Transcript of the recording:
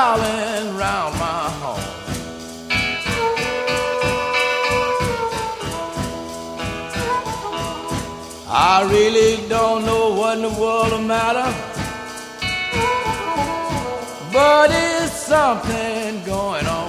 prowling round my home. I really don't know what in the world the matter, but it's something going on.